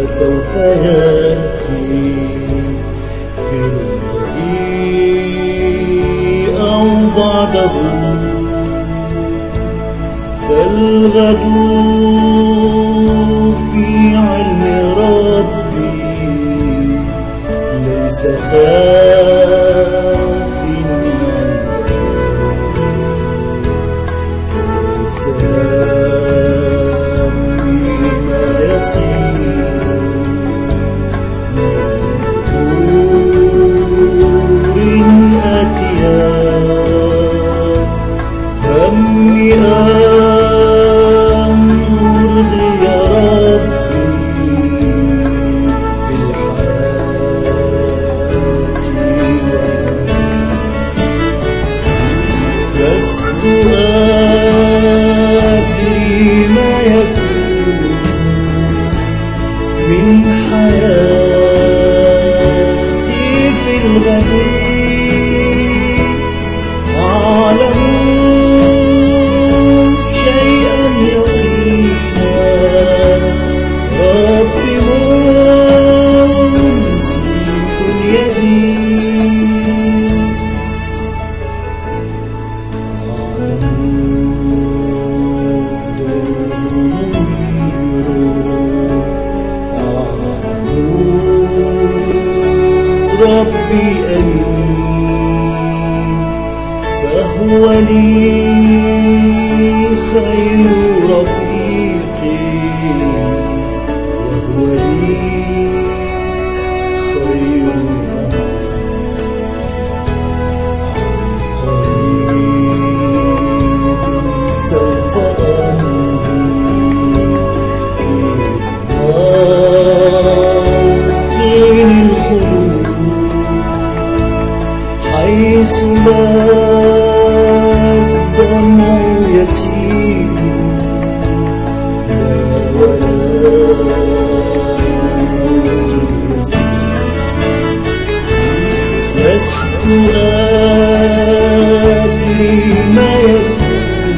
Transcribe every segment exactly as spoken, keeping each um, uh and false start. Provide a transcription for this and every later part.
سوف يأتي في الغد أو بعده، فالغد في علم ربي ليس خاف عنه، ليس بما يسير من أمور آتيات، همي أن أرضي ربي في الحياة، لست أدري ما يكون من حياتي في الغد، أعلم شيئا يقينا ربي ممسك يدي، ربي أمين، فهو لي خير رفيق، وهو لي خير قريب، سوف أمضي في موطن الخلود، حيث لا الدمع يسيل لا ولا الموت يسيل، لست أدري ما يكون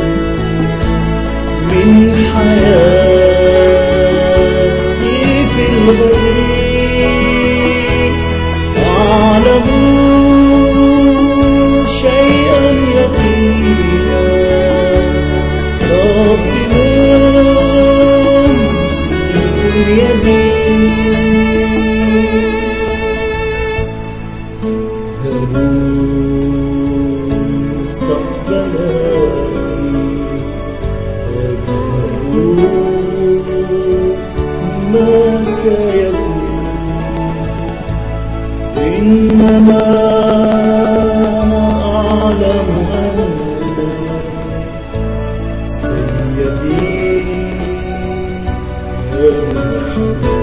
من حياتي في الغد، أعلم شيئا يقينا ربي ممسك يدي، مستقبلاتي ما سيكون، إنما أعلم أن سيدي يرحم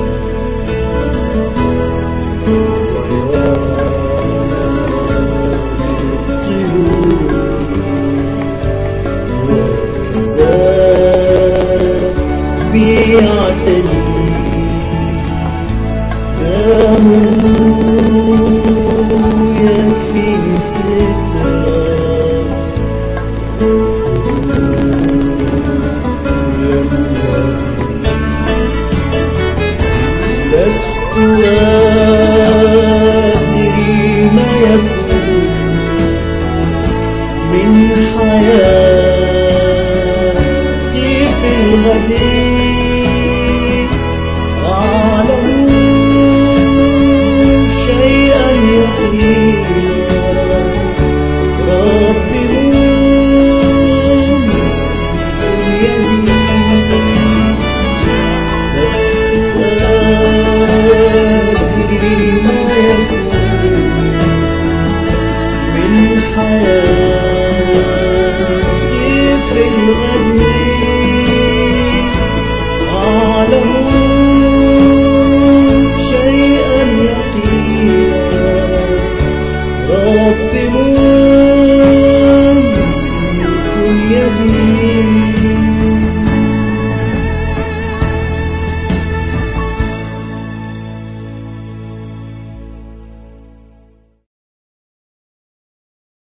بيعتني، دمه يكفيني سترا، لست أدري ما يكون من حياتي في الغد، أعلم شيئا يقينا ربي ممسك يدي، لست أدري ما يكون من حياتي في الغد.